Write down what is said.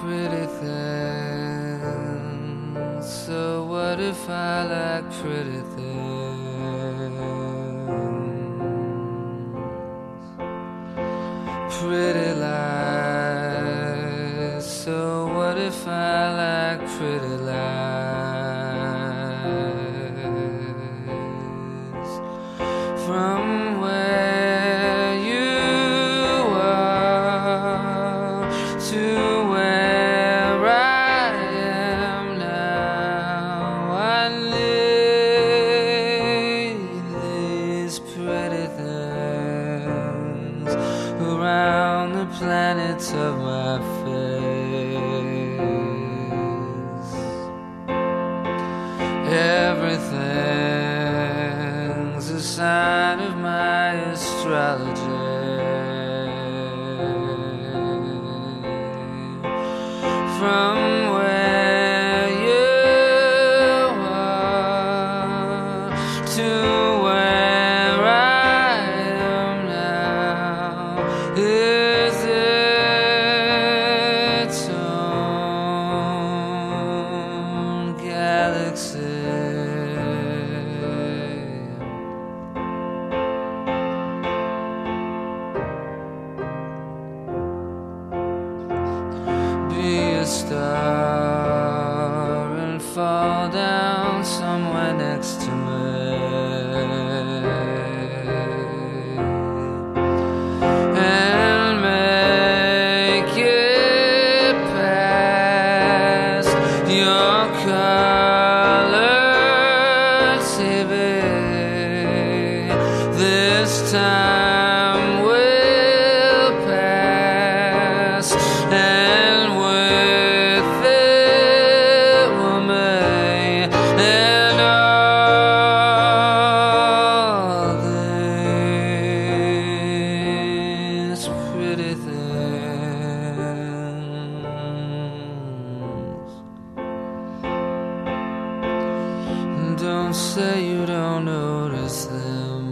pretty things. So what if I like pretty things? Pretty lies. So what if I like pretty lies? From where you are to where I am now, I need these pretty things around the planets of my face. Everything's a sign of my astrology. From where you are to where I am now is its own galaxy. Be a star and fall down somewhere next to me, and make it past your color TV. This time will pass, and with it will me, and all these pretty things. Don't say you don't notice them.